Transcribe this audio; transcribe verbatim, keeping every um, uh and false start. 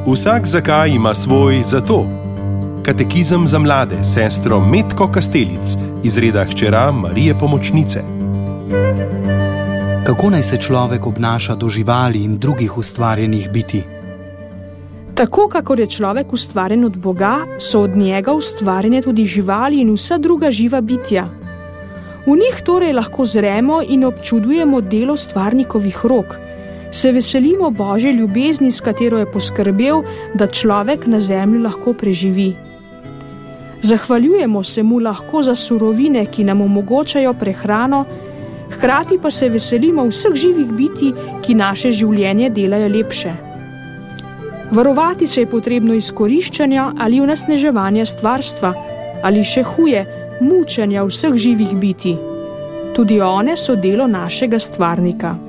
Vsak zakaj ima svoj zato. Katekizem za mlade, sestro Metko Kastelic, iz reda hčera Marije Pomočnice. Kako naj se človek obnaša do živali in drugih ustvarjenih bitij? Tako, kakor je človek ustvarjen od Boga, so od njega ustvarjene tudi živali in vsa druga živa bitja. V njih torej lahko zremo in občudujemo delo stvarnikovih rok, se veselimo Božje ljubezni, s katero je poskrbel, da človek na zemlji lahko preživi. Zahvaljujemo se mu lahko za surovine, ki nam omogočajo prehrano, hkrati pa se veselimo vseh živih bitij, ki naše življenje delajo lepše. Varovati se je potrebno izkoriščanja ali onesnaževanja stvarstva, ali še huje, mučenja vseh živih bitij. Tudi one so delo našega stvarnika.